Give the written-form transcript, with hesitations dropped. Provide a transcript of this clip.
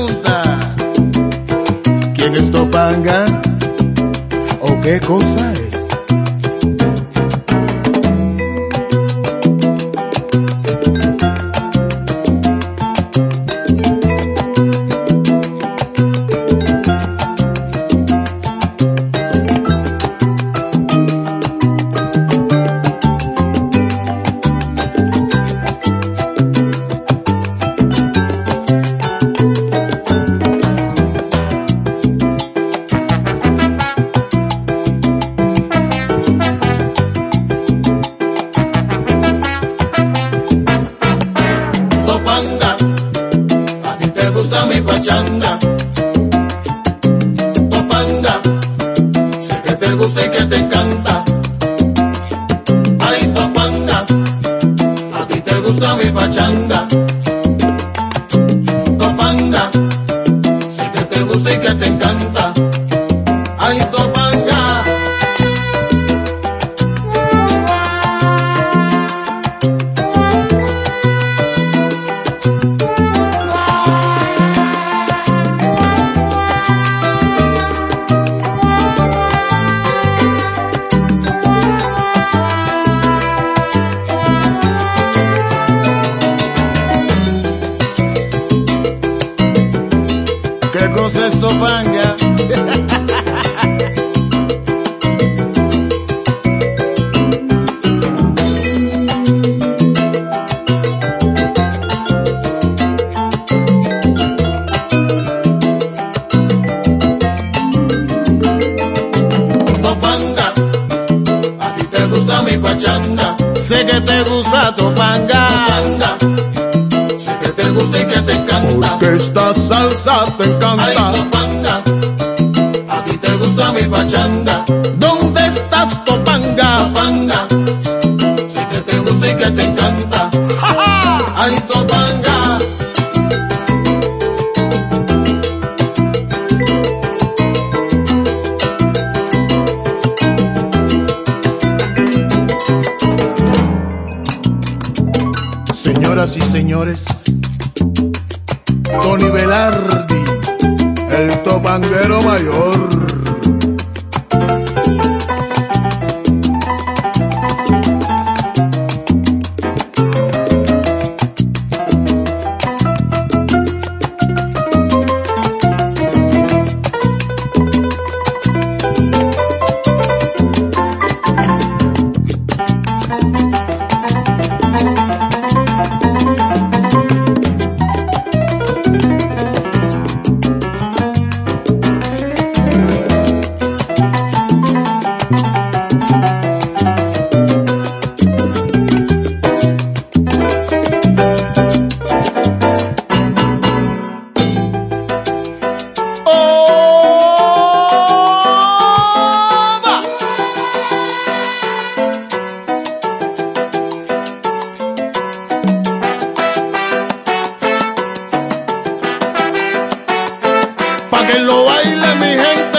pregunta: ¿quién es Topanga? ¿O qué cosa es? A ti te gusta mi pachanga. Topanga, sé que te gusta y que te encanta. Ay, Topanga, a ti te gusta mi pachanga. Topanga, sé que te gusta y que te encanta. Ay, Topanga. ¿Qué cosa es Topanga? Topanga, a ti te gusta mi pachanga. Sé que te gusta Topanga. Topanga, sé que te gusta y que te encanta. Porque esta salsa te encanta. Ay, Topanga, a ti te gusta mi pachanga. ¿Dónde estás, Topanga? Topanga, sé que te gusta y que te encanta. ¡Ja, ja! Ay, Topanga. Señoras y señores, Tony Velardi, el topanguero mayor. Pa' que lo baile mi gente.